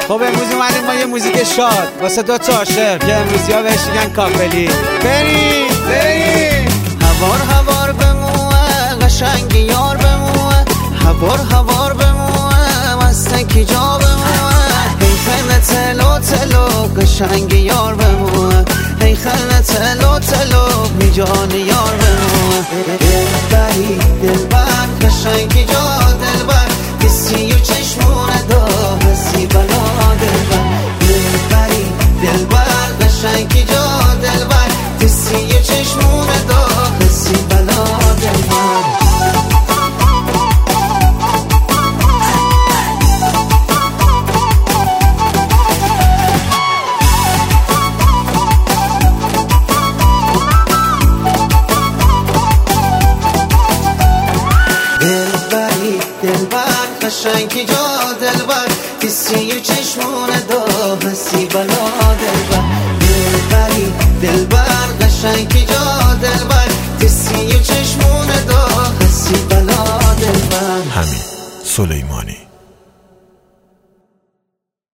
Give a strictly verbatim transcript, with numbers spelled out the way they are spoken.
خب امروز اومدیم ما یه موزیک شاد واسه دو تا عاشق که امروزی ها بهش میگن کاپلی. بریم بریم هوار هوار بموه قشنگی یار بموه، هوار هوار بموه مستکی جا بموه، هی خیلی تلو تلو قشنگی یار بموه، هی خیلی تلو تلو می جان یار بموه. دلبری دلبر قشنگی جا دلبر، کسی و چشمون دا حسی بلا دلبر. دلبری دلبر قشنگی جا دلبر، کسی و چشمون دا حسی بلا دلبر. دلبر قشنگی جا دلبر، کسی چشمون دا حسی بلا دلبر. دلبری دلبر قشنگی جا دلبر، کسی چشمون دا حسی بلا دلبر. همین سلیمانی.